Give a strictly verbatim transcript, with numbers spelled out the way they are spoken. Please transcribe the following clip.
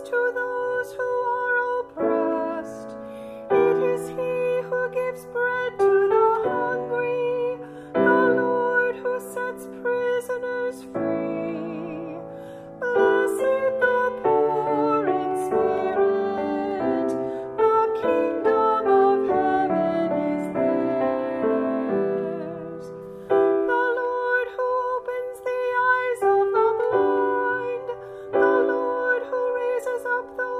to those who are oppressed. It is he who gives bread to the hungry, the Lord who sets prisoners free. Blessed the poor in spirit, the kingdom of heaven is theirs. The Lord who opens the eyes of the blind, the Lord who raises up the